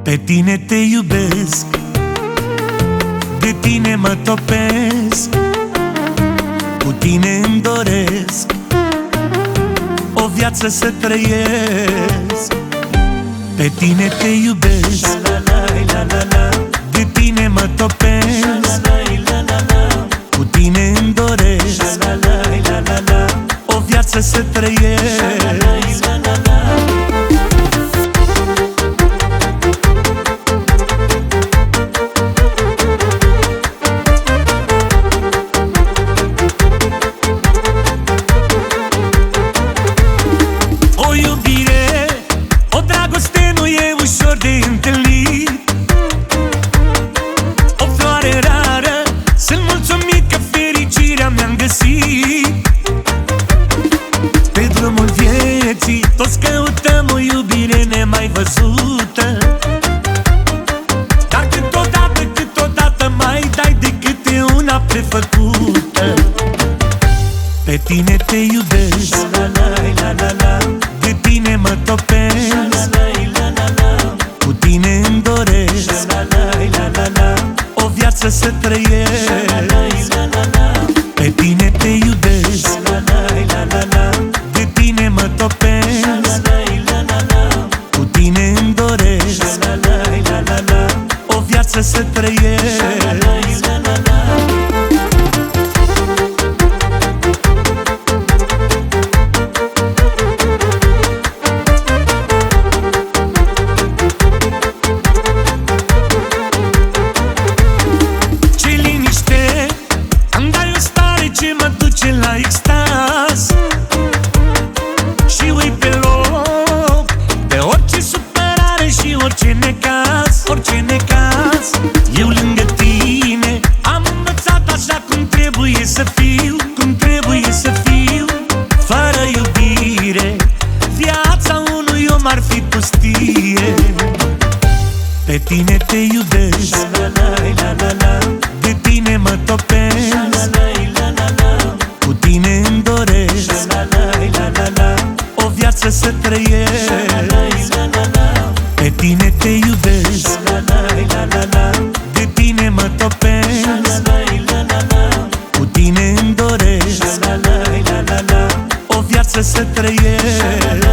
Pe tine te iubesc, de tine mă topesc, cu tine îmi doresc o viață să trăiesc. Pe tine te iubesc, de tine mă topesc, cu tine îmi doresc o viață să trăiesc. O iubire, o dragoste nu e ușor de întâlnit. O floare rară, sunt mulțumit că fericirea mi-am găsit. Pe drumul vieții toți căutăm o iubire nemai văzută, dar câteodată mai dai de câte una prefăcută. Pe tine te iubesc, de tine mă topesc, cu tine îmi doresc o viață să trăiesc. Pe tine te iubesc, de tine mă topesc, cu tine îmi doresc o viață să trăiesc. Ce mă duce la extaz și ui pe loc de orice supărare și orice necaz, orice necaz. Eu lângă tine am învățat așa cum trebuie să fiu, cum trebuie să fiu. Fără iubire viața unui om ar fi pustie. Pe tine te iubesc, de tine mă topesc, cu tine îmi doresc o viață să trăiesc. Pe tine te iubesc, de tine mă topesc, cu tine îmi doresc o viață să trăiesc.